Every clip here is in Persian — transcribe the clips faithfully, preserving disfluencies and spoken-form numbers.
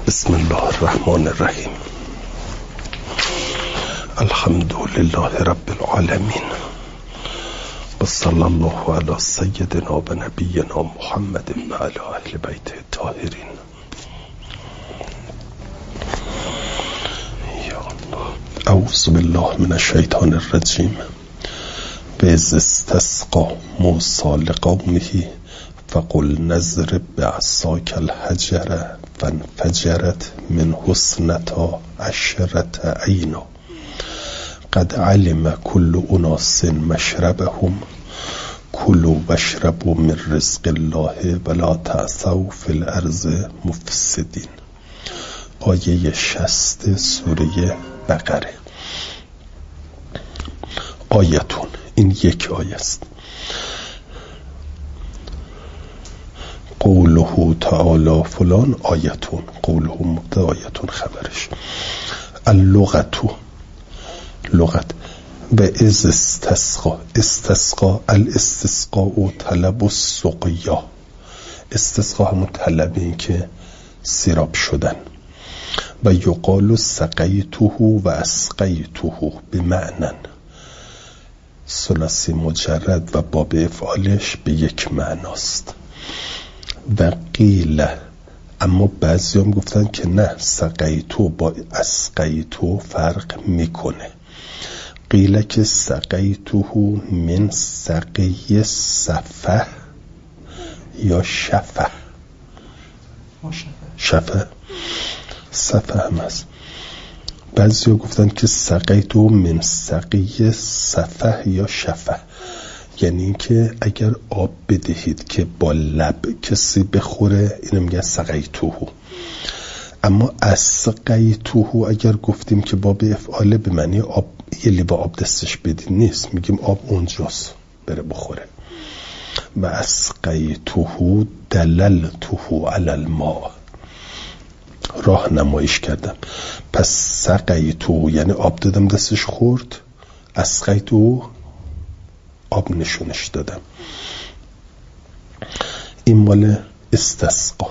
بسم الله الرحمن الرحیم. الحمد لله رب العالمین و صلی الله علی سیدنا و نبینا محمد و علی اهل بیت الطاهرین. اعوذ بالله من الشیطان الرجیم. و اذ استسقی موسی لقومه فقل نضرب بعصاک الحجر فانفجرت منه اثنتا عشرة عینا قد علم كل اناس مشربهم کلوا واشربوا من رزق الله ولا تعثوا فی الارض مفسدین. آیه شصت سوره بقره. آیتون، این یک آیه است. قوله تعالی فلان آیتون، قوله مبتدا آیتون خبرش. اللغتو، لغت. و از استسقا، استسقا الاستسقاء طلب السقیا. استسقا همون طلب این که سیراب شدن. و یقال سقیته و اسقیته بمعنن، ثلاثی مجرد و باب افعالش به یک معناست. و قیل، اما بعضی هم گفتن که نه، سقیتو با اسقیتو فرق میکنه. قیل که سقیتو من سقی صفه یا شفه. شفه صفه هم هست. بعضی ها گفتن که سقیتو من سقی صفه یا شفه، یعنی اینکه اگر آب بدهید که با لب کسی بخوره، اینو میگن سقیتوه. اما اسقیتوه اگر گفتیم که باب افعاله به معنی آب، یه لیوان آب دستش بدید نیست، میگیم آب اونجاست بره بخوره. و اسقیتوه دللتوه علی الماء، راه نمایش کردم. پس سقیتوه یعنی آب دادم دستش خورد، اسقیتوه آب نشونش دادم. این مال استسقا.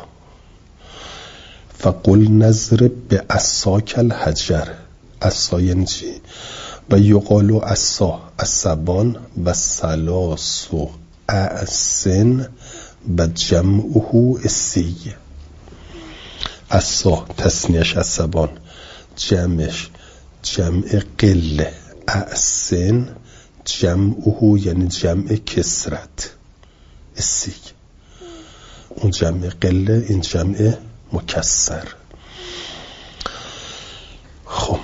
فقل نضرب بعصاک الحجر. عصا یعنی چی؟ و یقال عصا عصبان و ثلاث اعسن و جمعه اسی. عصا تثنیه‌اش عصبان، جمعش جمع قله، اعسن جمعه یعنی جمع کسرت، اسی اون جمع قله، این جمع مکسر. خب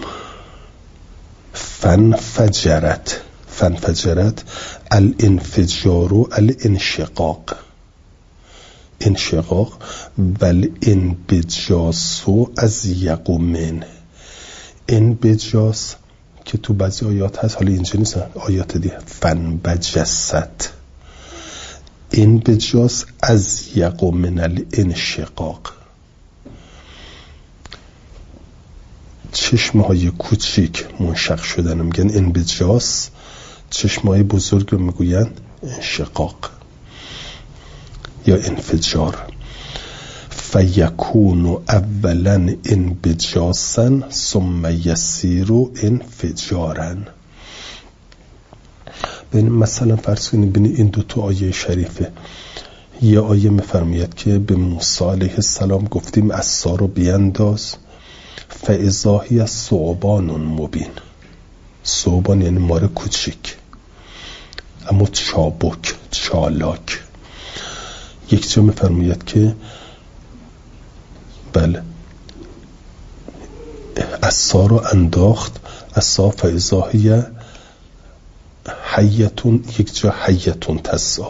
فانفجرت، فانفجرت الانفجار و الانشقاق، انشقاق. ول انبجاس از یقومن، انبجاس که تو بعضی آیات هست، حالا اینجا نیست، آیات دیگه. فنبجست، انبجاس از یقومن الانشقاق. چشمه های کوچیک منشق شدن میگن انبجاس، چشمه های بزرگ رو میگوین انشقاق یا انفجار. فیکون اولا انبجاسا ثم یسیر انفجارا. ببین مثلا فرض کنید ببین این دو تا آیه شریفه. یه آیه میفرماید که به موسی علیه السلام گفتیم عصا رو بیانداز، فاذا هی ثعبان مبین. ثعبان یعنی مار کوچیک اما چابک، چالاک. یک جا میفرماید که بله عصا رو انداخت، عصا فاذا هی حیتون، یک جا حیتون تسعی.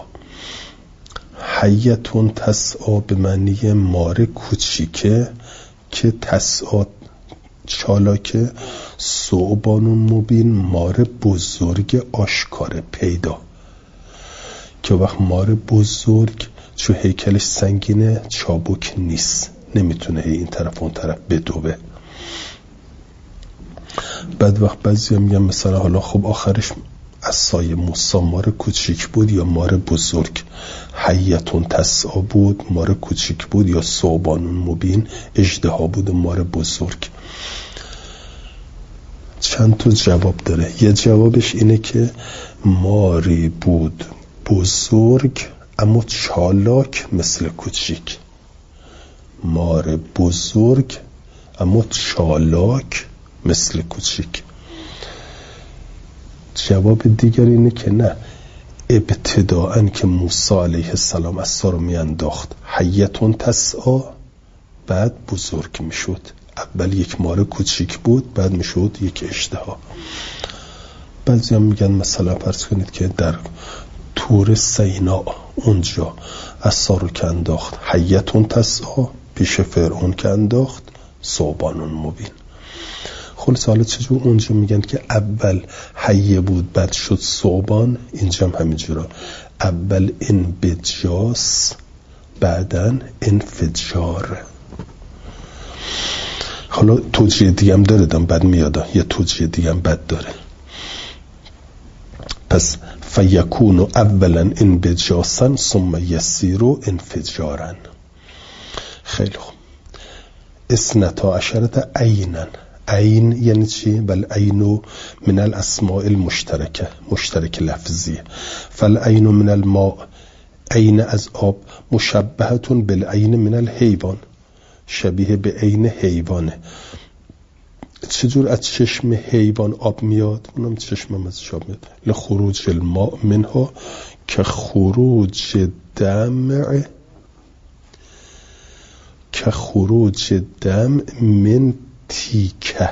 حیتون تسعی به معنی مار کوچیکه که تسعی چالاکه. ثعبانون مبین مار بزرگ آشکار پیدا، که وقت مار بزرگ چون هیکلش سنگینه چابک نیست، نمیتونه این طرف اون طرف بدوه. بعد وقت بعضی هم میگن مثلا حالا خب آخرش عصای موسی مار کوچیک بود یا مار بزرگ؟ حیتون تسعا بود مار کوچیک بود یا ثعبان مبین اژدها بود و مار بزرگ؟ چند تا جواب داره. یه جوابش اینه که ماری بود بزرگ اما چالاک مثل کوچیک. مار بزرگ اما چالاک مثل کوچیک. جواب دیگر اینه که نه، ابتداءً که موسی علیه السلام عصا رو میانداخت حیتون تسعا، بعد بزرگ میشد. اول یک مار کوچیک بود بعد میشد یک اژدها. بعضی هم میگن مثلا فرض کنید که در طور سینا اونجا عصا رو که انداخت حیتون تسعا، پیش فرعون که انداخت ثعبان مبین. خلاص حالا چجور اونجا میگن که اول حیه بود بعد شد ثعبان، اینجا هم همینجورا اول انبجاس بعدن انفجار. حالا توجیه دیگه هم داره دم بعد میادم یه توجیه دیگه هم بد داره. پس فیکون اولا انبجاسا ثم یسیر انفجارا. خیلی خوب. اثنتا عشرة عینا. عین یعنی چی؟ بل عین من الاسماء المشترکه، مشترک لفظی. فالعین من الماء، عین از آب، مشبهتون بالعین من الحیوان، شبیه به عین حیوانه. چجور از چشم حیوان آب میاد؟ اونم چشمم از آب میاد. لخروج الماء منها که خروج دمع که خروج دم من تیکه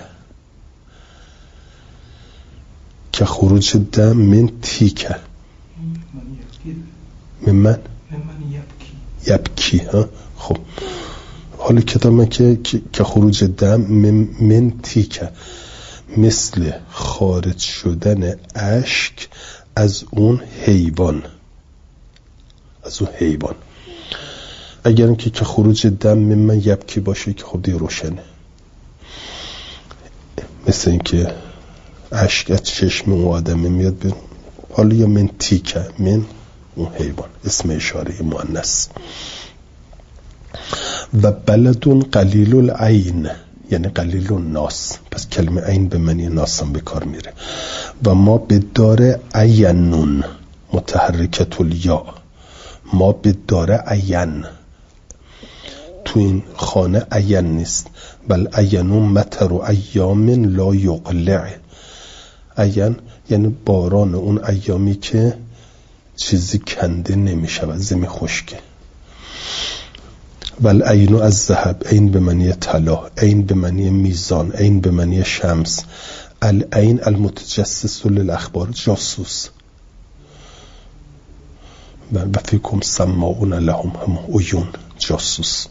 که خروج دم من تیکه من من یبکی ها. خب حالا کتاب من که که خروج دم من, من تیکه، مثل خارج شدن اشک از اون حیوان، از اون حیوان. اگر که که خروج دم من من یبکی باشه که خب دیگه روشنه، مثل این که اشک از چشم اون آدمه میاد بیرون. حالا یا من تیکه، من اون حیوان، اسم اشاره مؤنث. و بلدون قلیل العین یعنی قلیل الناس، پس کلمه عین به معنی ناس هم به کار میره. و ما به داره عینون متحرکت الیا، ما به داره عین، تو این خانه عین نیست. بل عینون مطر و ایام لا یقلع. عین یعنی باران اون ایامی که چیزی کنده نمیشه و زمین خشکه. ول عین از ذهب، عین به معنی طلا، عین به معنی میزان، عین به معنی شمس. العین المتجسس للاخبار، جاسوس. و فیکم سماعون لهم، هم عیون، جاسوس.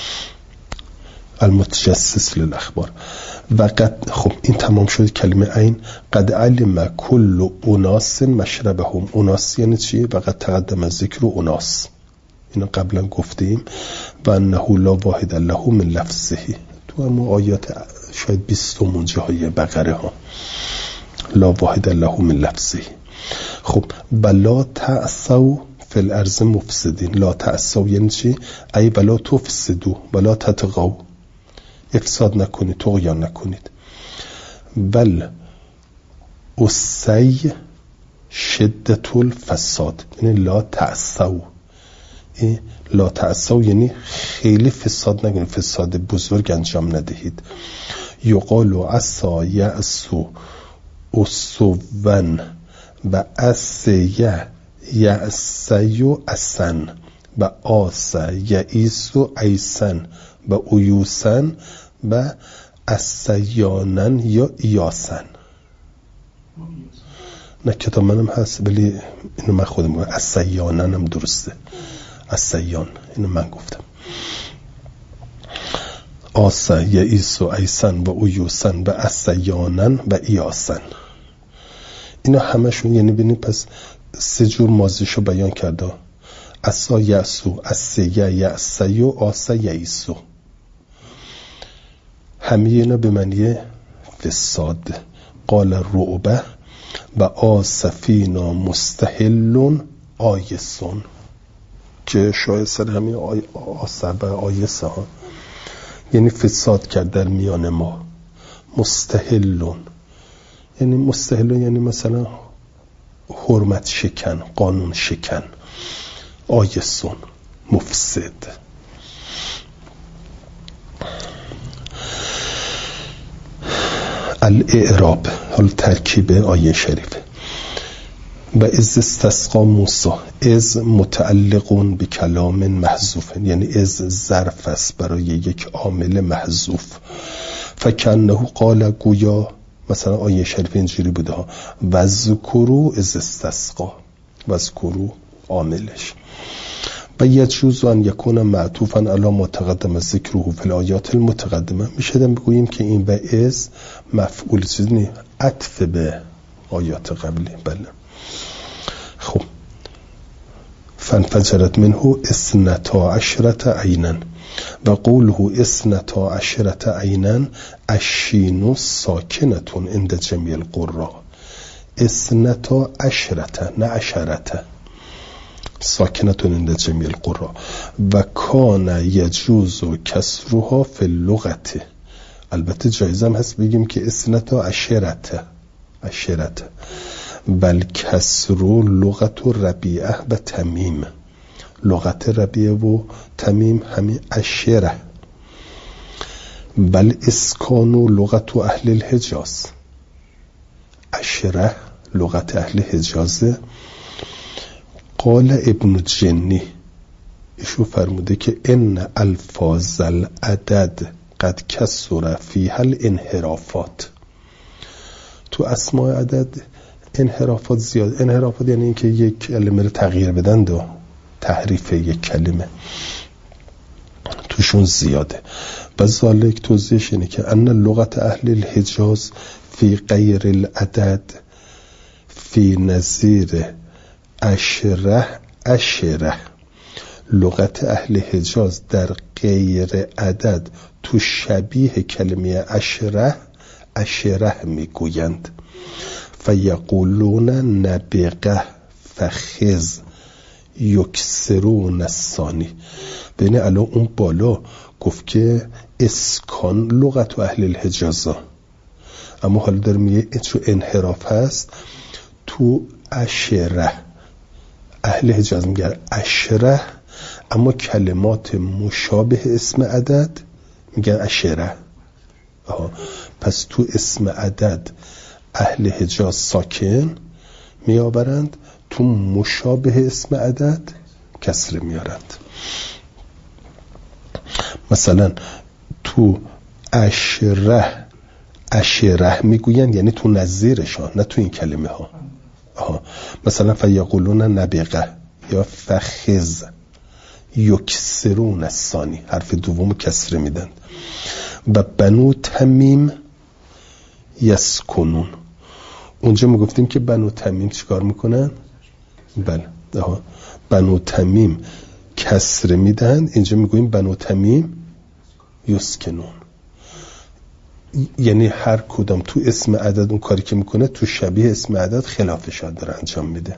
المتجسس للاخبار. و قد، خب این تمام شد کلمه عین. قد علم کل اناس مشربهم. اناس یعنی چی؟ و قد تقدم ذکر اناس، اینو قبلا گفتیم. و انه لا واحد له من لفظه، تو هم آیات شاید بیستمون جاهای بقره ها، لا واحد له من لفظه. خب بلا تعثوا فی الارض مفسدین. لا تعثوا یعنی چی؟ ای بلا تفسدوا بلا تطغوا، افساد نکنید، طغیان نکنید. بل اسی شدت الفساد، یعنی لا تعثوا. این لا تعثوا یعنی خیلی فساد نکنید، فساد بزرگ انجام ندهید. یقال عصا یعصو اصوون و عصیه یعصیو اسن و آس یعیسو ایسن و اویوسن و اسیانن یا ایاسن. نه کتاب منم هست ولی اینو من خودم گفتم، اسیانن هم درسته، اسیان اینو من گفتم. آس یعیسو ایسن و اویوسن و اسیانن و ایاسن، اینا همشون یعنی ببینید پس سه جور ماضیشو بیان کرده. اسا یعسو، اسیه یعسیو، آسا یعیسو، همه اینا به معنی فساد. قال رعبه و آسفینا مستحلون آیسون، که شایستر همین آی آسب آیسه ها، یعنی فساد کرد در میان ما. مستحلون یعنی مستحلون یعنی مثلا حرمت شکن، قانون شکن. آیسون مفسد. الاعراب، حال ترکیب آیه شریفه. و از استسقا موسی، از متعلقون به کلام محذوف، یعنی از ظرف است برای یک عامل محذوف. فکنه قال، گویا مثلا آیه شریف اینجوری بوده ها، وذکروا از استسقا، وذکروا عاملش. و یجوز ان یکون معطوفا علی متقدم ذکره فی الآیات المتقدمه. میشه دم بگوییم که این و از مفعول چیزی عطف به آیات قبلی. بله. خب فانفجرت منه اثنتا عشرة عینا و قوله اثنتا عشرة عینا الشین ساکنة عند جمیع القراء. اثنتا عشرة نه عشرة، ساکنة عند جمیع القراء. و کان یجوز کسرها فی اللغة. البته جایزم هست بگیم که اثنتا عشرة عشرة، بل کسر لغت ربیعه و تمیم. لغت ربیعه و تمیم همین عشره. بل اسکان لغت اهل الحجاز. عشره لغت اهل حجازه. قال ابن جنی، ایشو فرموده که ان الفاظ العدد قد کسر فیها الانحرافات. تو اسماء عدد انحرافات زیاد. انحرافات یعنی اینکه یک کلمه رو تغییر بدن و تحریف یک کلمه توشون زیاده. و ذالک توضیحش اینه که ان لغت اهل الحجاز فی غیر العدد فی نظیر عشره عشره. لغت اهل حجاز در غیر عدد تو شبیه کلمه عشره عشره میگویند. فیقولون نبقه فخز یکسرون الثانی. بین الان اون بالا گفت که اسکان لغت و اهل الحجازا، اما حالا داره میگه چون انحراف هست تو عشره. اهل حجاز میگه عشره، اما کلمات مشابه اسم عدد میگن عشره. آها. پس تو اسم عدد اهل حجاز ساکن میآورند، تو مشابه اسم عدد کسر میارند. مثلا تو عشره عشره میگوین، یعنی تو نظیرشان، نه تو این کلمه ها. آها. مثلا فیقولون نبقه یا فخز یکسرون الثانی، حرف دوم کسره میدن. و بنو تمیم یسکنون. اونجا ما گفتیم که بنو تمیم چیکار میکنن؟ بله. آها. بنو تمیم کسره میدن، اینجا میگویم بنو تمیم یسکنون. یعنی هر کدام تو اسم عدد اون کاری که میکنه تو شبیه اسم عدد خلافش داره انجام میده.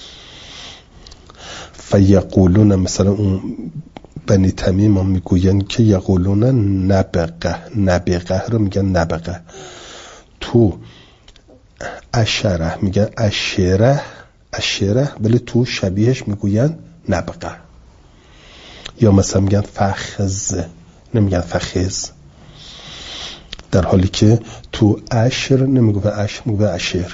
فیقولون، مثلا اون بنی تمیم هم میگوین که یقولون نبقه، نبقه رو میگن نبقه. تو عشره میگن عشره عشره، ولی تو شبیهش میگوین نبقه. یا مثلا میگن فخز، نمیگن فخز، در حالی که تو عشر نمیگوین عشر، میگوین عشر.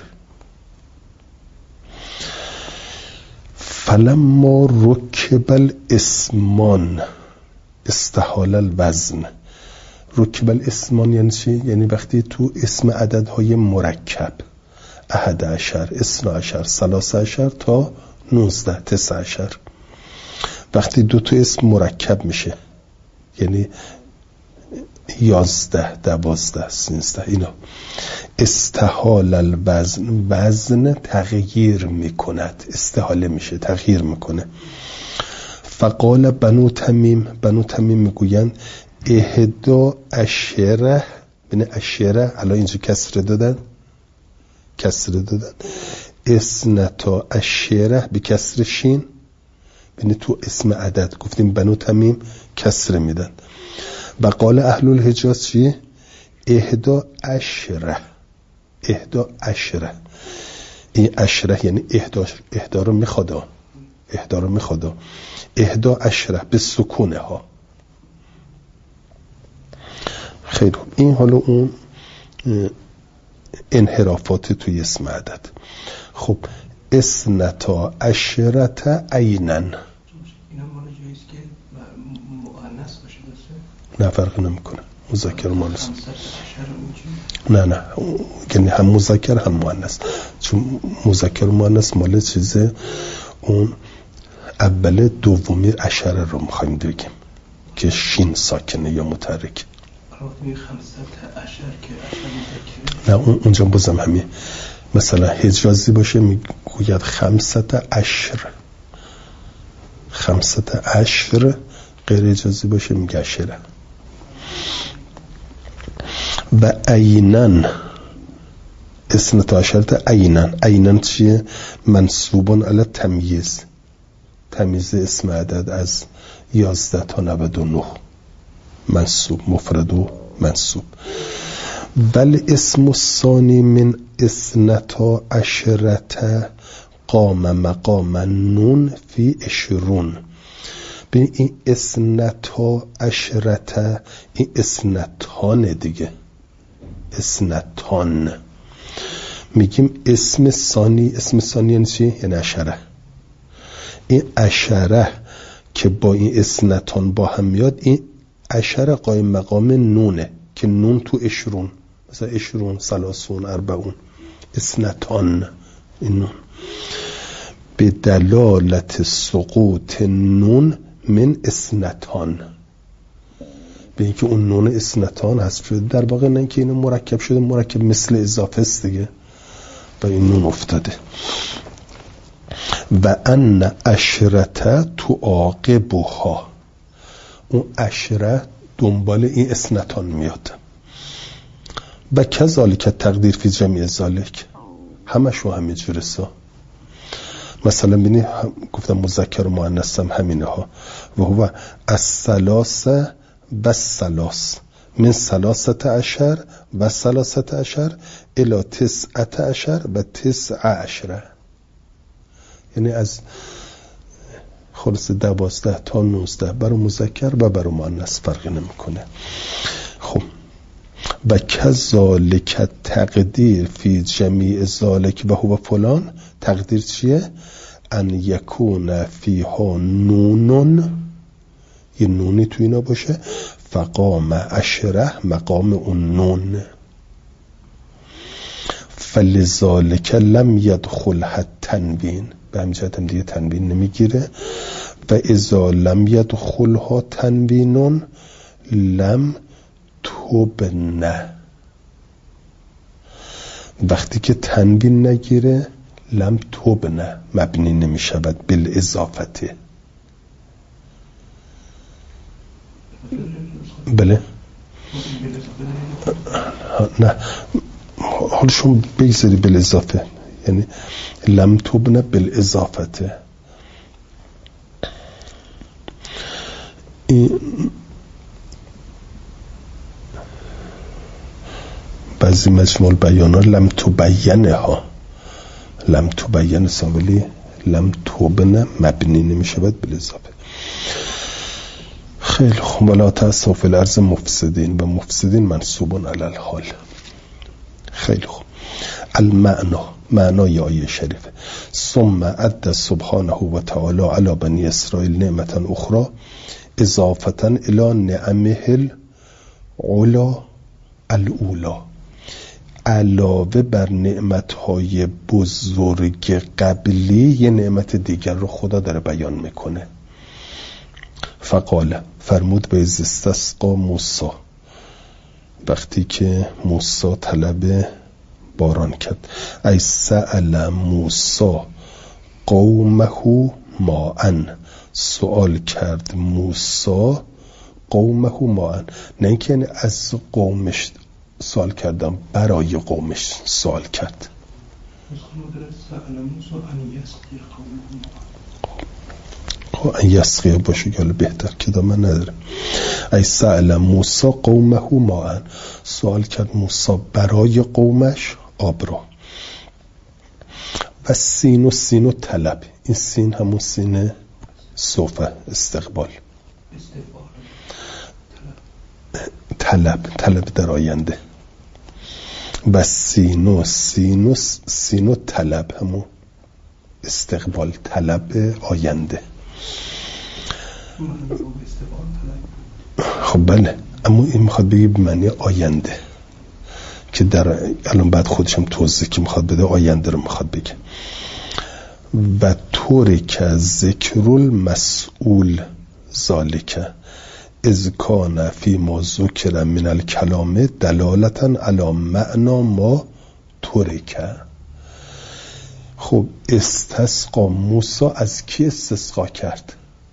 فلما رکب الاسمان استحال الوزن. رکب الاسمان یعنی چی؟ یعنی وقتی تو اسم عددهای مرکب احد عشر، اثنا عشر، ثلاثه عشر تا نوزده، تسع عشر، وقتی دو تا اسم مرکب میشه، یعنی یازده، دوازده، سیزده، اینا استحال الوزن، وزن تغییر میکند، استحاله میشه، تغییر میکنه. فقال بنو تمیم، بنو تمیم میگوین اهدا عشره، بین عشره الان اینجا کسره دادن، کسره دادن. اثنتا عشره به کسر شین. بینی تو اسم عدد گفتیم بنو تمیم کسره میدن. و قال اهل الحجاز چیه؟ اهدا عشره. اهدا عشره. این عشره یعنی اهدا، اهدا رو میخوادا، اهدا رو میخوادا. اهدا عشره به سکونه ها. خیلی خوب. این حالا اون انحرافات توی اسم عدد. خب اثنتا عشرت عینن. اینا مال جاییست که مؤنث باشه درسته؟ نه فرق نمیکنه، مذکر و مؤنث. نه نه یعنی هم مذکر هم مؤنث، چون مذکر و مؤنث مال چیزه اون اول دومی عشره رو میخوایم بگیم که شین ساکنه یا متحرک. نه اون اونجا بازم همین مثلا حجازی باشه میگوید خمسط عشر، خمسط عشر. غیر حجازی باشه میگه عشره. و عینن اثنتا عشرت عینن. عینن چیه؟ منصوبون علی تمییز، تمییز اسم عدد از یازده تا نود و نه، منصوب، مفرد و منصوب. بل اسم الثانی من اثنتا عشرت قام مقام نون فی عشرون. ببین این اثنتا عشرت، این اثنتان دیگه، اثنتان. میگیم اسم ثانی. اسم ثانی یعنی چی؟ یعنی عشره. این عشره که با این اثنتان با هم میاد، این عشره قایم مقام نونه که نون تو عشرون، مثلا عشرون، ثلاثون، اربعون. اثنتان این نون به دلالت سقوط نون من اثنتان، به اینکه اون نون اثنتان هست شده. در واقع نه که اینو مرکب شده، مرکب مثل اضافه است دیگه و این نون افتاده. و ان عشرت تو عاقبها، اون عشره دنبال این اثنتان میاد. و کذالک تقدیر فی جمیع ذالک، همشو همه جورسا. مثلا بینی گفتم مذکر و مؤنث هم همینه ها. و هو الثلاثه و الثلاث من ثلاثه عشر و ثلاثه عشر الی تسعه عشر و تسع عشره. یعنی از خلاص دوازده تا نوزده برای مذکر و برای مؤنث فرقی نمیکنه. خب و کذالک تقدیر فی جمیع ذالک و هو فلان. تقدیر چیه؟ ان یکون فیها نونون، یه نونی تو اینا باشه، فقام عشره مقام اون نون. فلذالک لم یدخلها تنوین، به همجهت هم دیگه تنوین نمیگیره. و اذا لم یدخلها تنوینون لم تبنه، وقتی که تنوین نگیره لم تبنه، مبنی نمی شود بالاضافته. بله نه حالشون بگذاری بالاضافه، یعنی لم تبنه بالاضافته. این بعضی مجموع بیانا لم تبینه ها، لم تبینه سامولی لم تبنه مبنی نمی شود بالاضافه. خیلی خوب. ولا تأسوا فی الارض مفسدین، و مفسدین منصوبون علی الحال. خیلی خوب. المعنا، معنای آیه شریفه. ثم عد سبحانه و تعالی علی بنی اسرائیل نعمتا اخرى اضافتا الی نعمه العلا الاولا، علاوه بر نعمتهای بزرگ قبلی یه نعمت دیگر رو خدا داره بیان میکنه. فقال، فرمود به از استسقا موسی، وقتی که موسی طلب باران کرد. ای سأل موسی قومه ماءن، سوال کرد موسی قومه ماءن، نه اینکه یعنی از قومش سوال کردم، برای قومش سوال کرد. خب این یسقیه باشه که حالا بهتر که دا من نداره. ای سأل موسی قومه ماء، سوال کرد موسی برای قومش آب را. و سین و سین و طلب، این سین همون سین صوفه استقبال، طلب طلب در آینده. و سین و سین و سین و طلب همون استقبال، طلب آینده. خب بله، اما این میخواد بگه به معنی آینده که در الان بعد خودشم توضیح که میخواد بده آینده رو میخواد بگه. و طوری که ذکر المسئول ذالکه اذ کان فی ما ذکر من الکلام دلالتا علی معنا ما ترکه. خب استسقا موسی از کی استسقا کرد؟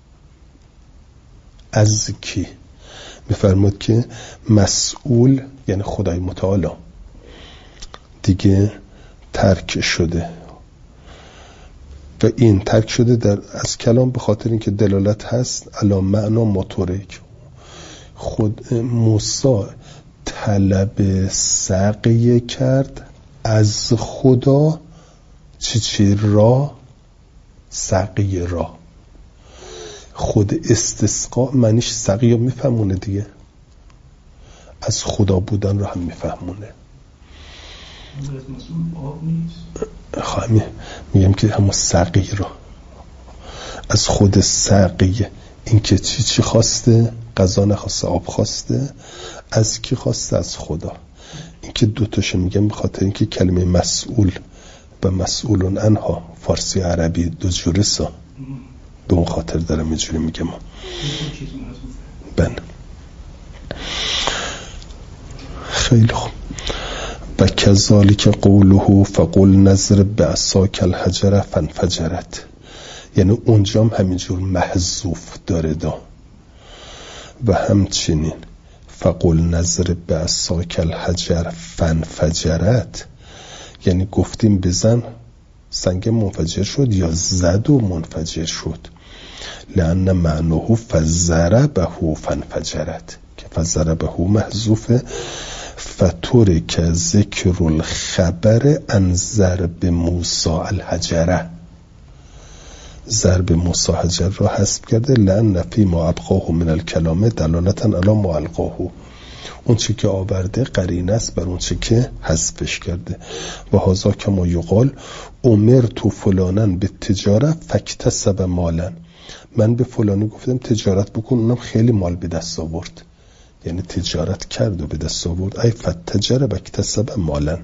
از کی؟ میفرماد که مسئول یعنی خدای متعالی دیگه ترک شده و این ترک شده در از کلام به خاطر اینکه دلالت هست علی معنا مترک. خود موسی طلب سقیه کرد از خدا چی چی را؟ سقیه را. خود استسقا معنیش سقیه میفهمونه دیگه، از خدا بودن رو هم میفهمونه. خواهی میگم که همون سقیه را از خود سقیه، این که چی چی خواسته؟ غذا نخواسته، آب خواسته. از کی خواسته؟ از خدا. این که دوتاشو میگم به خاطر اینکه کلمه مسئول و مسئولون انها فارسی عربی دو جوره سا، به اون خاطر دارم اینجوری میگم. بله خیلی خوب. و کذالک قوله فقل نظر بعصاک الحجر فانفجرت، یعنی اونجا هم همینجور محذوف داره دا. و همچنین فقل نظر بعصاک الحجر فانفجرت، یعنی گفتیم بزن سنگ منفجر شد یا زد و منفجر شد. لأن معناه فضربه فانفجرت که فضربه محذوفه. فترک ذکر الخبر عن ضرب موسی الحجره، ضرب موسی حجر را حذف کرده. لأن فی ما ابقاه من الکلام دلالتا علی ما القاه، اون چی که آورده قرینه است بر اون چی که حذفش کرده. و هذا کما یقال امرت فلانا بالتجاره فاکتسب مالا، من به فلانی گفتم تجارت بکن اونم خیلی مال به دست آورد، یعنی تجارت کرد و به دست آورد. ای فتجر و اکتسب مالا.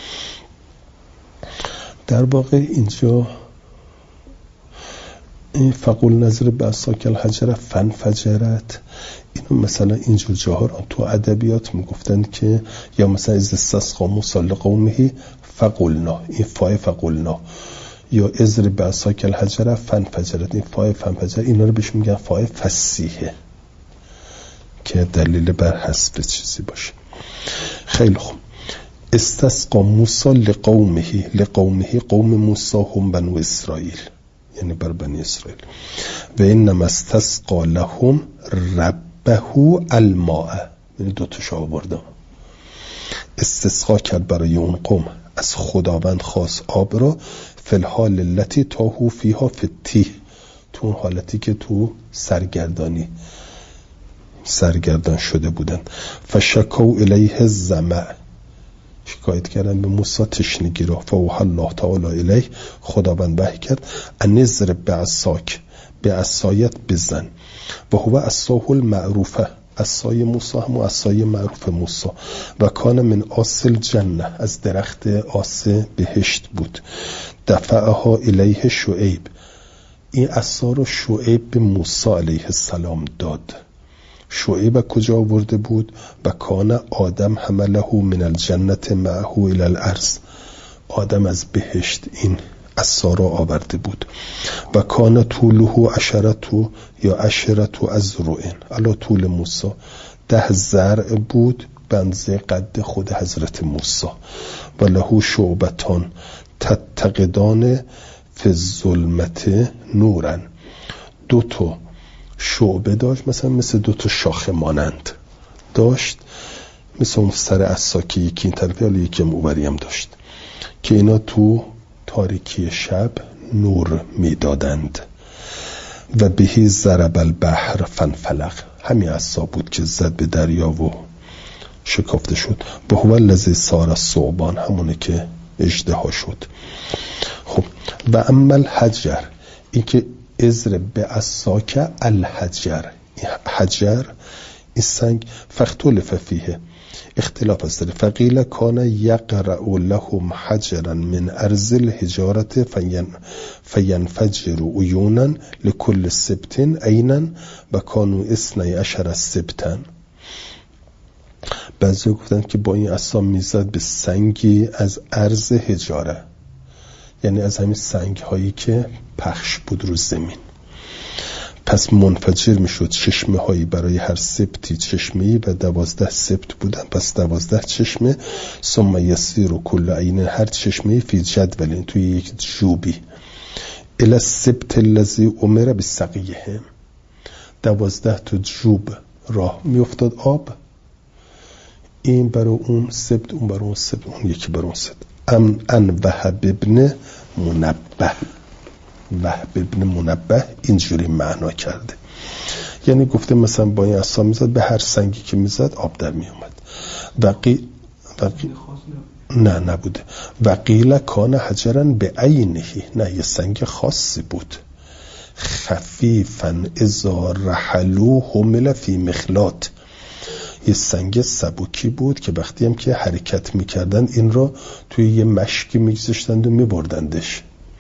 در واقع اینجا این فقول نظر بعصاک الحجر فانفجرت، اینو مثلا اینجور جاها رو تو ادبیات میگفتن که یا مثلا از استسقا موسی لقومه فقلنا، این فای فقلنا، یا ازر بعصاک الحجر فانفجرت، این فای فانفجر، اینا رو بهش میگن فای فصیحه که دلیل بر حسب چیزی باشه. خیلی خوب. استسقا موسی لقومه، لقومه قوم موسی هم بنو اسرائیل، یعنی بر بنی اسرائیل. و انما استسقا لهم ربه الماء، یعنی دوتاش آوردم. استسقا کرد برای اون قوم از خداوند خاص آب را، فی الحال التي تاهو فیها فتی، تو اون حالتی که تو سرگردانی سرگردان شده بودن. فشکوا الیه الظمأ، شکایت کردن به موسی تشنگی را. فاوحی الله تعالی الیه، خداوند وحی کرد ان اضرب بعصاک، به عصایت بزن. و هو عصاه المعروفه، عصای موسی هم عصای معروف موسی. و کان من آصل جنه، از درخت آس بهشت بود. دفعها الیه شعیب، این عصا رو شعیب به موسی علیه السلام داد. شعیب کجا آورده بود؟ و کان آدم حمله من الجنت معه الی الارض، آدم از بهشت این عصا را آورده بود. و کان طوله عشرتو یا عشرتو از روئن، علا طول موسی ده زرع بود بنزه قد خود حضرت موسی. و له شعبتان، تتقدان فی الظلمت نورن، دو تا شعبه داشت، مثلا مثل دو تا شاخه مانند داشت، مثل اون سر عصا که یکی این طرفی حالا یکی اونوری هم داشت که اینا تو تاریکی شب نور میدادند. و بهی ضرب البحر فانفلق، همین عصا بود که زد به دریا و شکافته شد. به هو الذی صار ثعبان، همونه که اژدها شد. خب و اما الحجر، این که اضرب بعصاک الحجر، حجر این سنگ، فاختلف فیه، اختلاف است داره. فقیل کان یقرأ لهم حجرا من ارض الحجارة فین فینفجر عیونا لكل سبت عینا و کانوا اثنی عشر سبتا. بعضی گفتن که با این عصا میزد به سنگی از ارض حجاره، یعنی از همین سنگ هایی که پخش بود رو زمین، پس منفجر میشد چشمه هایی برای هر سبتی چشمه‌ای و دوازده سبت بودن، پس دوازده چشمه. ثم یسیر و کل عین، هر چشمه‌ای فی جدول، توی یک جوبی، الی السبت الذی امر بسقیهم، دوازده تا جوب راه میافتاد آب، این برای اون سبت، اون برای اون سبت، اون یکی برای اون سبت. ام ان وهب ابن منبه، وهب ابن منبه اینجوری معنا کرده، یعنی گفته مثلا با این عصا میزد به هر سنگی که میزد آب در میومد. وقی وقی نه نبوده. وقیل کان حجرا به عینه، نه یه سنگ خاصی بود، خفیفا اذا رحلو حمل فی مخلات، یه سنگ سبکی بود که وقتی هم که حرکت میکردن این رو توی یه مشکی میگذاشتند و میبردندش.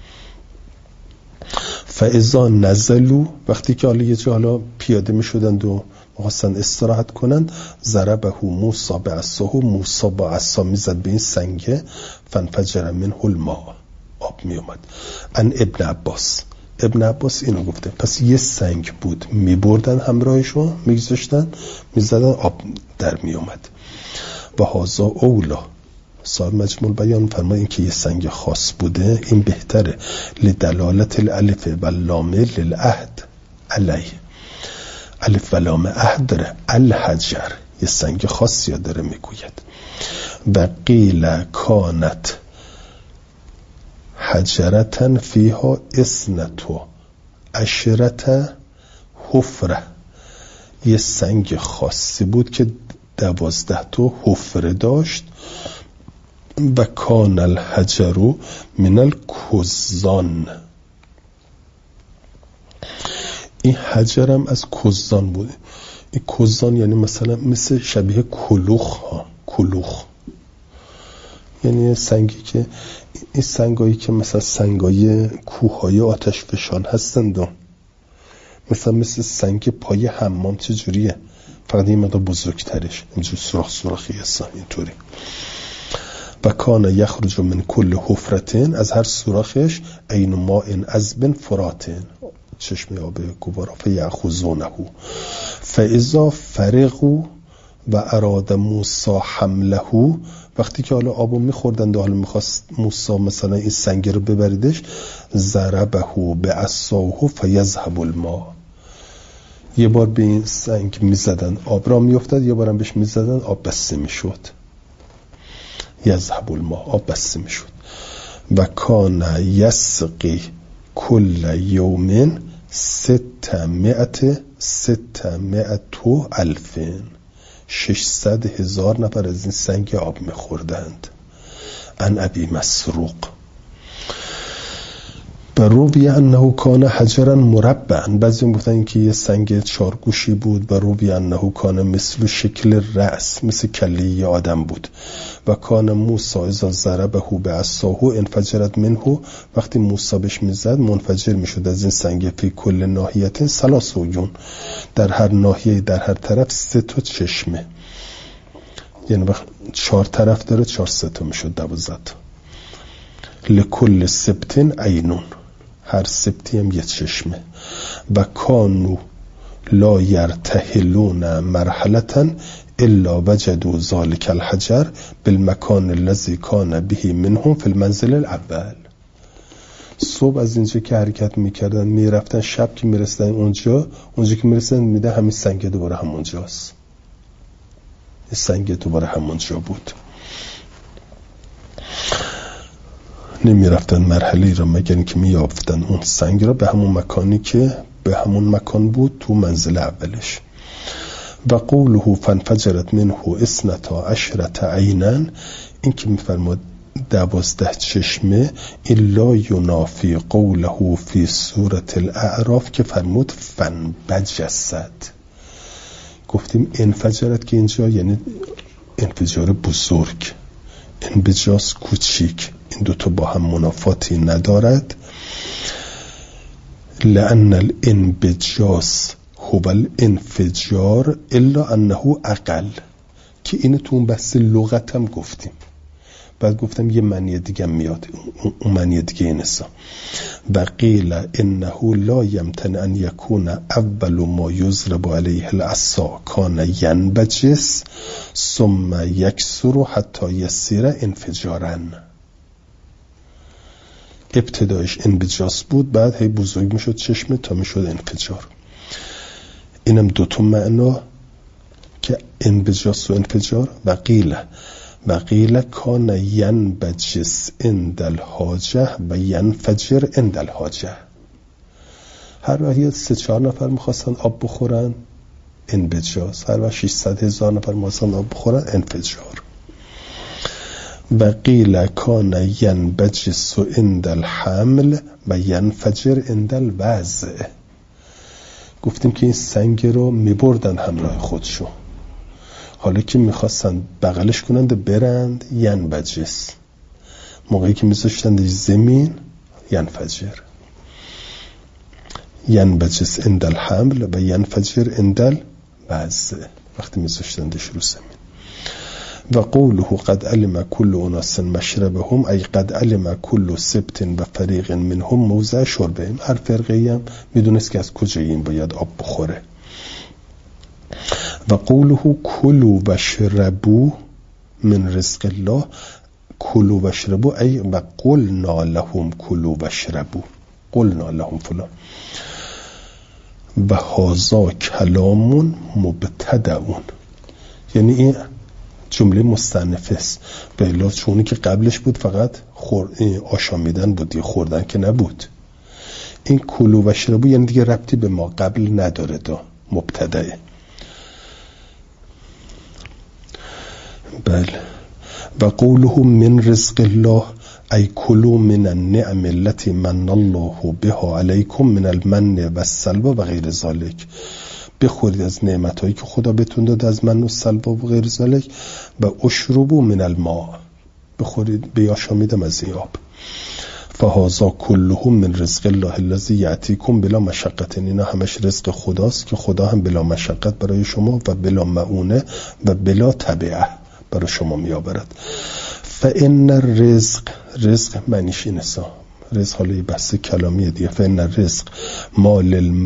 فاذا نزلوا، وقتی که حالا یه جا حالا پیاده میشدند و میخواستن استراحت کنند، ضربه موسی بعصاه، موسی با عصا میزد به این سنگ، فانفجر منه الماء، آب میومد. ان ابن عباس، ابن عباس اینو گفته. پس یه سنگ بود میبردن همراهشو میگذاشتن میزدن آب در میومد. و هازا اولا، صاحب مجموع بیان فرمایند این که یه سنگ خاص بوده این بهتره، لدلالت الالف و لام للعهد علیه، الف و لام عهد داره، الحجر یه سنگ خاصی داره میگوید. و قیل کانت حجرتن فیها اسنتو عشرت حفره، یه سنگ خاصی بود که دوازده تا حفره داشت. و کان الحجر من الکزان، این حجرم از کزان بود. این کزان یعنی مثلا مثل شبیه کلوخ ها، کلوخ یعنی سنگی که این سنگایی که مثلا سنگای کوههای آتش فشان هستند و مثلا مثل سنگ پای حمام چجوریه، فقط این مقدار بزرگترش، اینجور سوراخ سوراخی هستن اینطوری. و کان یخرج من کل حفرتین، از هر سوراخش عین ماء عذب فراتین، چشمه آب گوارا، فیأخذونه فاذا فرغوا و اراد موسی حمله، وقتی که حالا آبو میخوردند و حالا میخواست موسی مثلا این سنگ رو ببریدش، ضربه بعصاه فیذهب الماء، یه بار به این سنگ میزدن آب را میافتاد، یه بارم بهش میزدن آب بسته میشد، یذهب الماء، آب بسته میشد. و کان یسقی کل یوم ستمائت ستمائت الفین، ششصد هزار نفر از این سنگ آب میخوردند. ان ابی مسروق و روی انه کان حجرا مربعا، بعضی گفتن که یه سنگ چارگوشی بود. و روی انه کان مثل شکل رأس، مثل کله یه آدم بود. و کان موسی اذا ضربه بعصاه انفجرت منه، وقتی موسی بهش میزد منفجر میشد از این سنگ. فی کل ناحیت ثلاث عیون، در هر ناحیه در هر طرف سه تا چشمه، یعنی وقت چهار طرف داره چهار سه تا میشد دوازده تا. لکل سبتین عینون، هر سبتی هم یه چشمه. و کانو لا یرتحلون مرحلتن الا وجدوا ذلك الحجر بالمکان الذي كان به منهم في المنزل الاول. صبح از اینجا که حرکت میکردن میرفتن، شب که میرسیدن اونجا اونجا که میرسیدن میده همین سنگ دوباره همونجاست. این سنگ دوباره همونجا بود. نمیرفتن مرحله را مگر اینکه میافتن اون سنگ را به همون مکانی که به همون مکان بود تو منزل اولش. و قوله فانفجرت منه اثنتا عشرة عینا، این که میفرماد دوازده چشمه، الا ینافی قوله فی سوره الاعراف که فرمود فانبجست. گفتیم انفجرت که اینجا یعنی انفجار بزرگ، انبجاس کوچیک، این دوتا با هم منافاتی ندارد. لأن الانبجاس هو الانفجار الا انه اقل، که اینو تو اون بحث لغت هم گفتیم. بعد گفتم یه معنی دیگه میاد، اون معنی دیگه اینسا. و قیل انه لا یمتن ان یکون اول ما یضرب علیه العصا کان ینبجس ثم یکسر حتی یصیر انفجارا. ابتدایش انبجاس بود، بعد هی بزرگ میشد چشمه تا میشد انفجار. اینم دوتا معنا که انبجاس و انفجار. و قیل و قیل کان ینبجس عند الحاجه و ینفجر عند الحاجه. هر وقت سه چهار نفر میخواستن آب بخورن انبجاس، هر وقت ششصد هزار نفر میخواستن آب بخورن انفجار. و قیل کان ینبجس عند الحمل و ینفجر عند الوضع. گفتیم که این سنگ رو میبردن همراه خودشو، حالا که میخواستن بغلش کنند برند ینبجس، موقعی که میذاشتند زمین ینفجر. ینبجس عند الحمل و ینفجر عند الوضع، وقتی میذاشتندش رو زمین. و قوله قد علم كل اناس مشربهم، ای قد علم كل سبت و فریق منهم موضع شربهم. هر فرقه هم میدونست که از کجا این باید آب بخوره. و قوله کلوا واشربوا من رزق الله، کلوا واشربوا ای و قلنا لهم کلوا واشربوا، قلنا لهم فلان. و هذا کلام مبتدعون، یعنی این جمله مستأنفه است، به علاوه چونی که قبلش بود فقط خور... آشامیدن بود، دیگه خوردن که نبود. این کلوا واشربوا یعنی دیگه ربطی به ما قبل نداره، دا مبتدعه. بله. و قوله من رزق الله ای کلوا من النعم التي من الله بها علیکم من المن و السلوى و غیر ذلک. بخورید از نعمتایی که خدا بهتون داده از من و سلوا و غیر ذلک. و اشربوا من الماء، بخورید بیاشامیدم از این آب. فهذا كله من رزق الله الذي یأتیکم بلا مشقت. اینا همش رزق خداست که خدا هم بلا مشقت برای شما و بلا معونه و بلا تبعه برای شما میآورد. فان الرزق، رزق معنیش اینسا، رزق حالا یه بحث کلامی دیگه. فان الرزق ما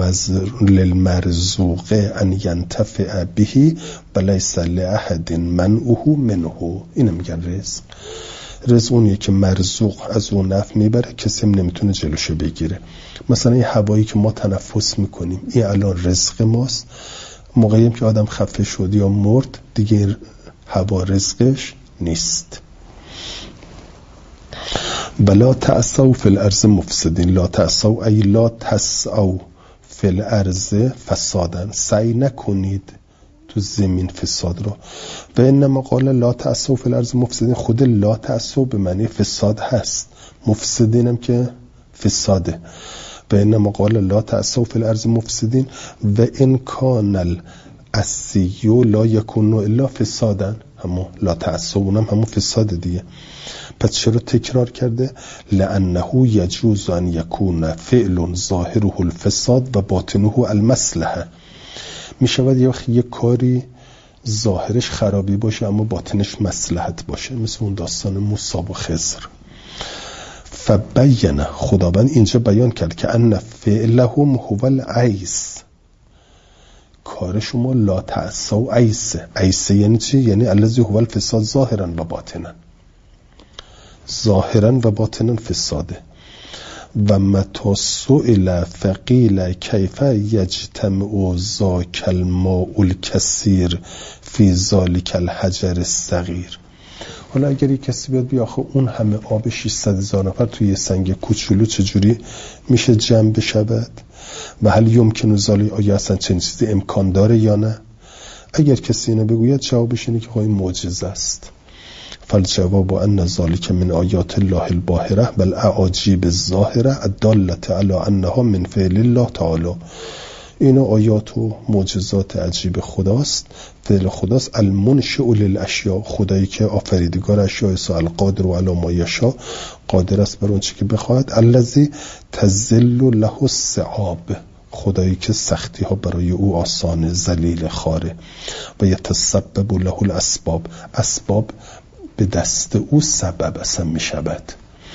للمرزوق ان ینتفع به وليس لاحد منعه منه. اینو میگن رزق. رزق اونیه که مرزوق از اون نفع میبره، کسی هم نمیتونه جلوشو بگیره. مثلا این هوایی که ما تنفس میکنیم این الان رزق ماست. موقعی که آدم خفه شد یا مرد دیگه هوا رزقش نیست. بلا تأسوا فی الارض مفسدین. لا تأسوا ای لا تسعوا فی الارض فسادا، سعی نکنید تو زمین فساد رو. و انما قال لا تأسوا فی الارض مفسدین، خود لا تأسوا به معنی فساد هست، مفسدین هم که فساده. و انما قال لا تأسوا فی الارض مفسدین و ان کان الاسیو لا یکون الا فسادا، همون لا تأسوا اونم همون فساد دیگه. پس چرا تکرار کرده؟ لانه یجوز ان یکون فعل ظاهره الفساد و باطنه المصلحه. می شود یه وقت یه کاری ظاهرش خرابی باشه اما باطنش مصلحت باشه، مثل اون داستان موسی و خضر. فبین، خداوند اینجا بیان کرد که ان فعلهم هو العیس، کار شما لا تعصوا و عیسه. عیسه یعنی چی؟ یعنی الذی هو الفساد ظاهرا و باطنا، ظاهرا و باطنا فساده. و متی سئل فقیل کیف یجتمع ذاک الماء الکثیر فی ذلک الحجر الصغیر. حالا اگر یک کسی بیاد بیا آخه اون همه آب ششصد هزار نفر توی یه سنگ کوچولو چجوری میشه جمع بشود؟ و هل یمکن ذلک، آیا اصلا چنین چیزی امکان داره یا نه؟ اگر کسی اینو بگوید جوابش اینه که خواهی معجزه است. فالجواب ان ذلك من آیات الله الباهره بل اعاجیب الظاهره الداله علی انها من فعل الله تعالی. اینا آیات و معجزات عجیب خداست، فعل خداست. المنشئ للاشیاء، خدایی که آفریدگار اشیاء است، القادر و علی ما یشاء، قادر است بر اون چیزی که بخواهد. الذی تذل له الصعاب، خدایی که سختی ها برای او آسان، ذلیل خاره. و یتسبب له الاسباب، اسباب به دست او سبب اصلا می شود.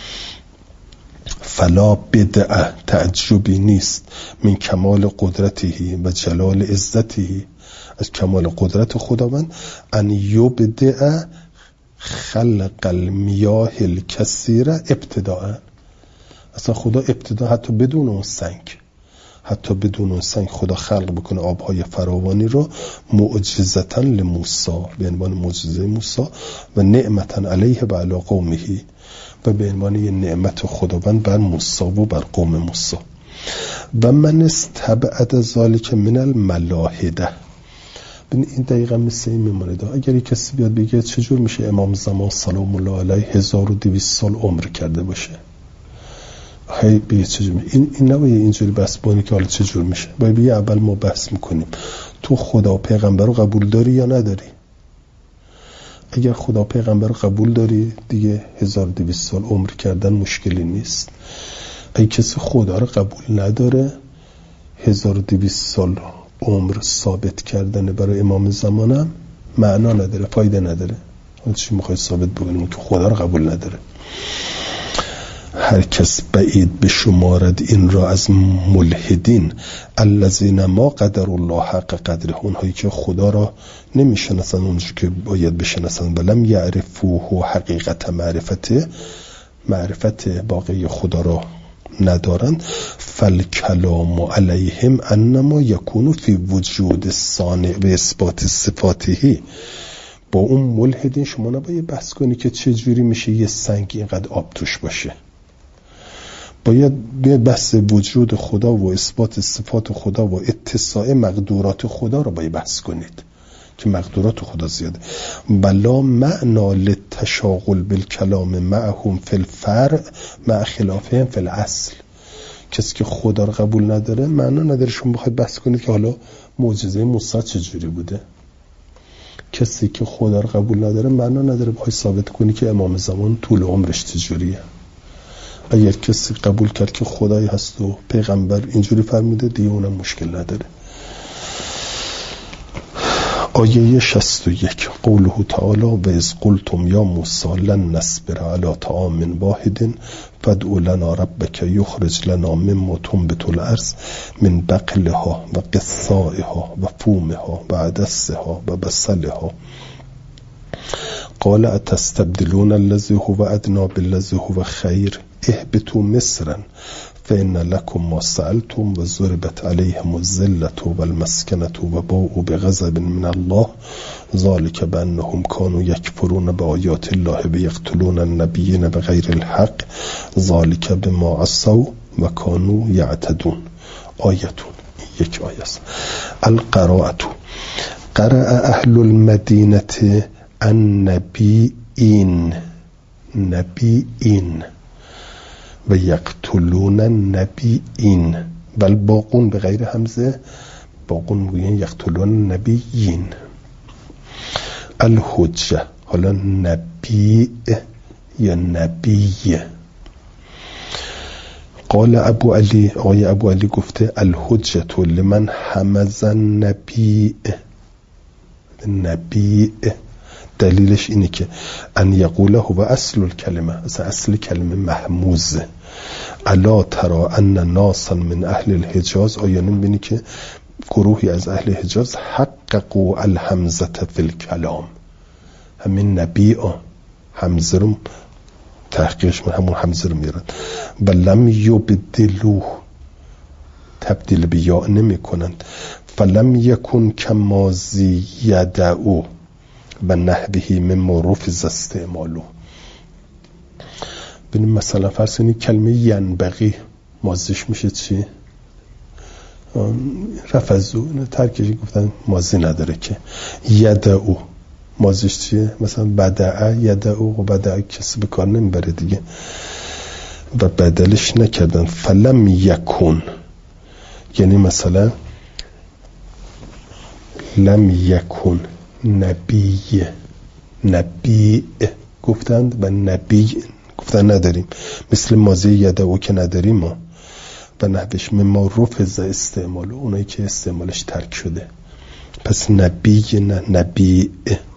فلا بدعه، تعجبی نیست، من کمال قدرته و جلال عزته، از کمال قدرت خداوند، ان یبدع خلق المیاه الکثیره ابتداء. اصلا خدا ابتدا حتی بدون اون سنگ، حتی بدون اون سنگ خدا خلق بکنه آبهای فراوانی رو، معجزتا لموسی، به عنوان معجزه موسی، و نعمتا علیه و علی قومه، و به عنوان یه نعمت خداوند بر موسی و بر قوم موسی. و من استبعد ذلک من الملاحده. ببین این دقیقا مثل این میمونه دا. اگر کسی بیاد بگه چجور میشه امام زمان سلام الله علیه هزار و دویست سال عمر کرده باشه، هی بگه چجور میشه؟ این این نباید اینجوری بحث بانی که حالا چجور میشه. باید بگه اول ما بحث میکنیم تو خدا و پیغمبر رو قبول داری یا نداری. اگر خدا و پیغمبر رو قبول داری دیگه هزار و دویست سال عمر کردن مشکلی نیست. اگه کسی خدا رو قبول نداره، هزار و دویست سال عمر ثابت کردن برای امام زمانم معنا نداره، فایده نداره. چی میخوای ثابت بکنیم که خدا رو قبول نداره؟ هر کس بعید به شمارد این را از ملحدین، الذین ما قدر الله حق قدره، اونهایی که خدا را نمیشناسن اونجور که باید بشناسن، ولم یعرفوه حقیقت معرفته، معرفت واقعی خدا را ندارند. فالکلام علیهم انما یکون فی وجود صانع و اثبات صفاته. با اون ملحدین شما نباید بحث کنی که چه جوری میشه یه سنگ اینقدر آب توش باشه. باید به بحث وجود خدا و اثبات صفات خدا و اتساع مقدورات خدا رو باید بحث کنید که مقدورات خدا زیاده. بلا معنا للتشاغل بالکلام معهم فی الفرع مع خلافهم فی الاصل. کسی که خدا رو قبول نداره معنا نداره شما بخواید بحث کنید که حالا معجزه موسی چجوری بوده. کسی که خدا رو قبول نداره معنا نداره بخواید ثابت کنی که امام زمان طول عمرش چجوریه. اگر کسی قبول کرد که خدایی هست و پیغمبر اینجوری فرموده دیگه اونم مشکل نداره. آیه شصت و یک قوله تعالی و اذ قلتم یا موسی لن نصبر علی طعام واحد فادع لنا ربک یخرج لنا مما تنبت الارض من بقلها و قثائها و فومها و عدسها و بصلها قال اتستبدلون الذی هو ادنی بالذی هو خیر اهبطوا مصرا فإن لكم ما سألتم و ضربت عليهم الذلة والمسكنة و باءوا بغضب من الله ذلك بأنهم كانوا يكفرون بآيات الله ويقتلون النبيين بغير الحق ذلك بما عصوا و كانوا يعتدون. آیتون یک آیه است. القراءة قرأ اهل المدینة النبیین نبیین و یقتلون النبیین بل باقون به غیر همزه باقون میگن یقتلون النبیین. الحجه حالا نبی یا نبی. قال ابو علی آقای ابو علی گفته الحجه لمن حمز النبی. نبی دلیلش اینه که ان یقوله هو اصل الکلمه، اصل, اصل کلمه محموزه. الا ترى ان ناسا من اهل الحجاز، آیا نمی‌بینی که گروهی از اهل حجاز حققوا الحمزه فی الکلام، همین نبی همزه رو تحقیقش من همون همزه رو میارن. و لم یبدلوه، تبدیل به یا نمی کنند. فلم یکن کمازی یدعو و نحوهی من معروف استعمالو. ببینیم مثلا فرض کنید کلمه ینبغی مازیش میشه چی؟ رفضو، ترکیش گفتن مازی نداره که. یدعو مازیش چیه؟ مثلا بدعه یدعو، و بدعه کسی به کار نمیبره دیگه و بدلش نکردن. فلم یکن یعنی مثلا لم یکن نبی، نبی گفتند و نبی گفتن نداریم، مثل ماضی یدعو که نداریم ما و نحوش مما رفض استعمال، اونایی که استعمالش ترک شده. پس نبی نه نبی.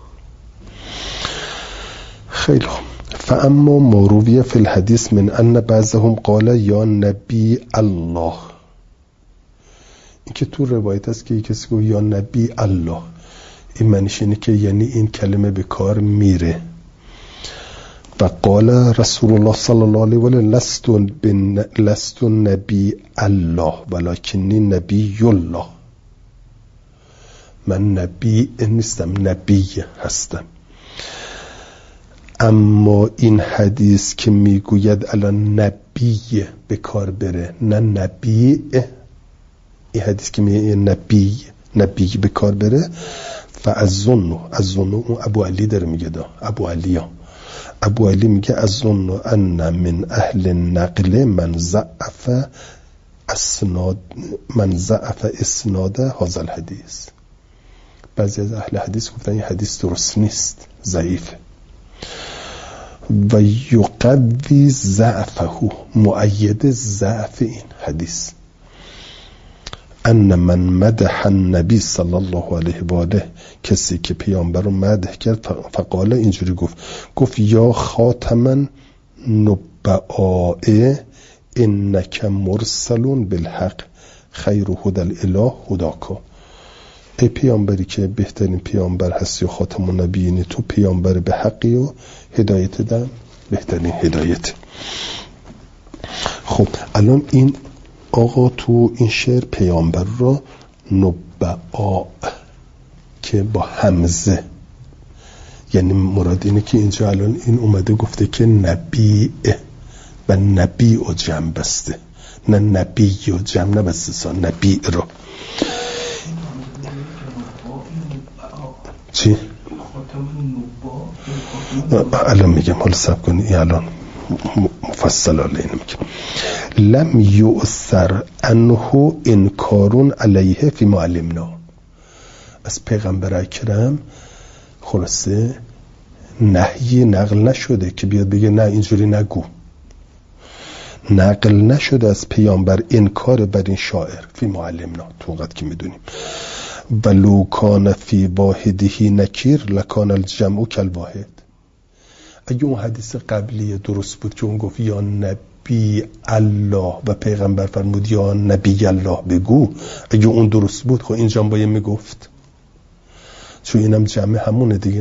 خیلی خوب. فاما مرویه فی الحدیث من ان بعضهم قال یا نبی الله، این که تو روایت است که کسی گفت یا نبی الله، این معنیش اینه که یعنی این کلمه به کار میره. و قال رسول الله صلی الله علیه و آله لست بن لست نبی الله ولکنی نبی الله، من نبی نیستم، نبی هستم. اما این حدیث که میگوید الان نبی به کار بره، نه نبی، این حدیث که میگه نبی نبی به کار بره، فاظن اظن اون ابو علی داره میگه، دا ابو علی ابو علی میگه اظن ان من اهل نقل من ضعف اسناد من ضعف اسناد هذا الحدیث. بعضی از اهل حدیث گفتن این حدیث درست نیست، ضعیفه. و یقوی ضعفه، مؤید ضعف این حدیث، ان من مدح النبی صلی الله علیه و آله، کسی که پیامبر رو مدح کرد، فقال اینجوری گفت گفت یا خاتما نبعاء انک مرسلون بالحق خیر هدی الاله هداکا. ای پیامبری که بهترین پیامبر هستی و خاتم النبیین، تو پیامبر به حقی و هدایت دن بهترین هدایت. خب الان این آقا تو این شعر پیامبر را نبعا که با همزه، یعنی مراد اینه که اینجا الان این اومده گفته که نبی و نبی و جمع بسته، نه نبی و جمع نبسته سا نبی رو. چی؟ الان میگم، حالا سب کنی الان مفصل حالا اینو میگم. لم یؤثر انه انکارون علیه فی معلمنا، از پیغمبر اکرم خلاصه نهی نقل نشده که بیاد بگه نه اینجوری نگو، نقل نشده از پیامبر انکار بر این شاعر فی معلمنا، تو وقت که میدونیم. ولو کان فی واحده نکیر لکان الجمع کالواحد. اگه اون حدیث قبلی درست بود که اون گفت یا نبی الله و پیغمبر فرمود یا نبی الله بگو، اگه اون درست بود خب اینجا باید میگفت، چون اینم جمع همونه دیگه.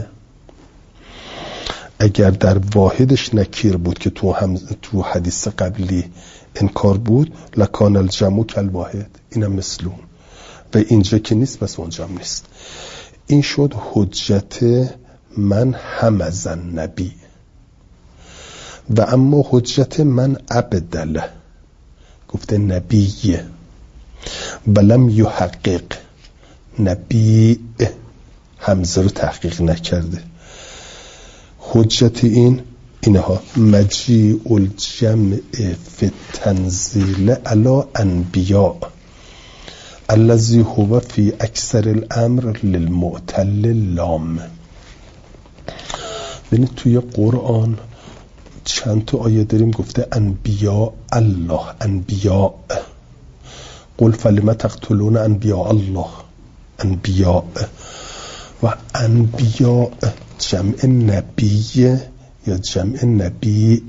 اگر در واحدش نکیر بود که تو هم تو حدیث قبلی انکار بود، لکان الجمع کالواحد، اینم مثلون. و اینجا که نیست بس اونجا هم نیست. این شد حجت من همزن نبی. و اما حجت من ابدله، گفته نبیه ولم یحقق، نبی همزه رو تحقیق نکرده. حجت این اینها مجیع الجمع فی التنزیل علی انبیاء الذی هو فی اکثر الامر للمعتل لام. ببینید توی قرآن چند تا آیه داریم گفته انبیاء الله، انبیاء. قل فلم تقتلون انبیاء الله، انبیاء. و انبیاء جمع نبیه یا جمع نبی؟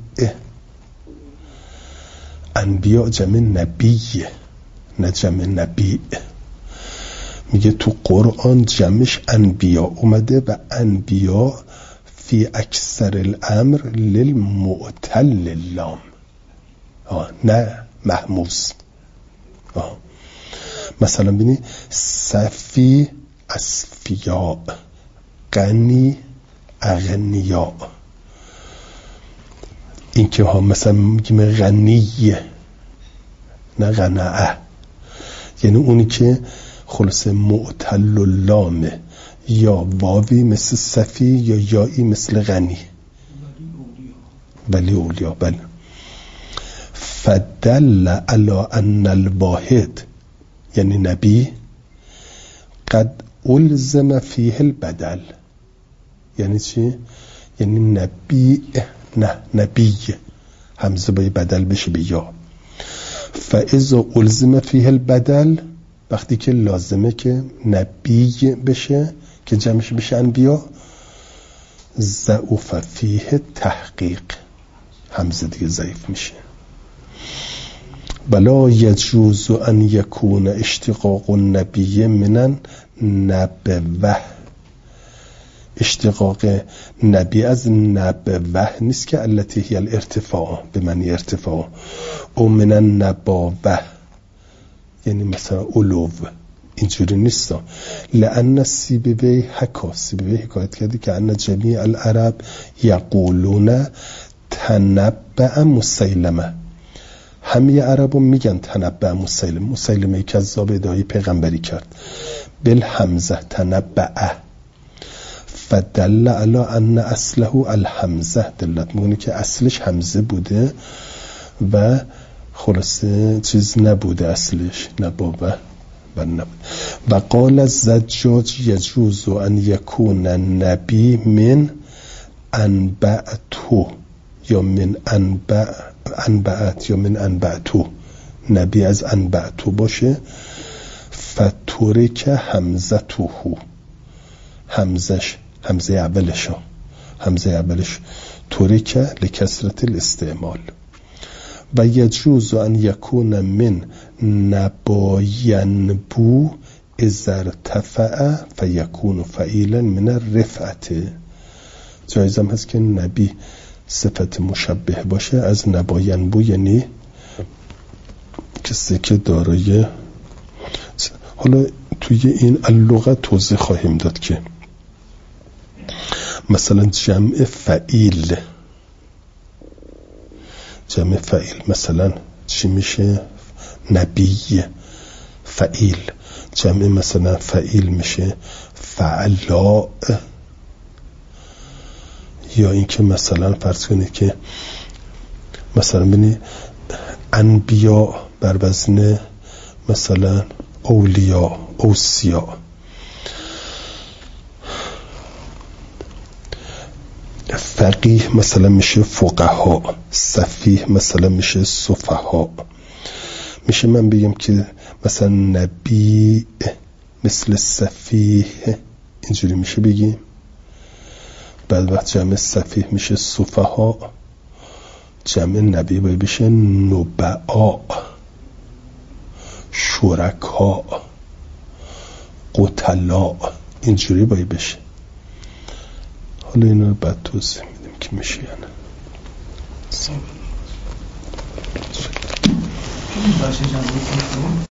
انبیاء جمع نبیه نه جمع نبی. میگه تو قرآن جمعش انبیا اومده و انبیا فی اکثر الامر للمعتل اللام، نه محموز. آه. مثلا بینی صفی اصفیا، غنی اغنیا. این که ها مثلا میگیم غنیه نه غنعه، یعنی اونی که خلاص معتل اللامه، یا واوی مثل صفی یا یایی مثل غنی. ولی اولیا. بله. فدل علی ان الواحد یعنی نبی قد الزم فیه البدل. یعنی چی؟ یعنی نبی نه نبی همزه باید بدل بشه به یا. فاذا الزم فیه البدل وقتی که لازمه که نبی بشه که جمعش بشه انبیا، ضعف فیه تحقیق، همزه دیگه ضعیف میشه. بلا یجوز ان یکون اشتقاق النبی منن نبوه. اشتقاق نبی از نبوه نیست که التي هی الارتفاع به معنی ارتفاع، او منن نباوه یعنی مثلا علو، اینجوری نیست. لأن سیبوی حکا سیبوی حکایت کرده که ان جمیع العرب یقولون تنبأ مسیلمه، همه عربو میگن تنبأ مسیلمه. مسیلمه کذاب ادعای پیغمبری کرد. بالحمزه تنبأ، فدل علی ان اصله الحمزه، دلت میگونه که اصلش همزه بوده و خلاصه چیز نبوده اصلش نبوه و نبوده. و قال الزجاج یجوز ان یکون نبی من انبأتو یا من انبأ انبأت یا من انبأتو، نبی از انبأتو باشه. فتورک همزه توهو، همزش همزه اولش همزه اولش تورک لکسرت الاستعمال. و یجوز ان یکون من نباینبو اذا ارتفع فیکون فعیلا من الرفعت. جایزم هست که نبی صفت مشبه باشه از نباینبو، یعنی کسی که دارای. حالا توی این اللغه توضیح خواهیم داد که مثلا جمع فعیل، جمع فعیل مثلا چی میشه؟ نبی فعیل. جمع مثلا فعیل میشه فعلا. یا اینکه مثلا فرض کنید که مثلا ببینی انبیا بر وزن مثلا اولیا اوسیا. فقیه مثلا میشه فقها، سفیه مثلا میشه سفها. میشه من بگم که مثلا نبی مثل سفیه، اینجوری میشه بگیم. بعد وقت جمع سفیه میشه سفها، جمع نبی باید بشه نبعا، شرکا، قتلا، اینجوری باید بشه. حالا اینا رو بعد توضیح میدیم که میشه یا نه.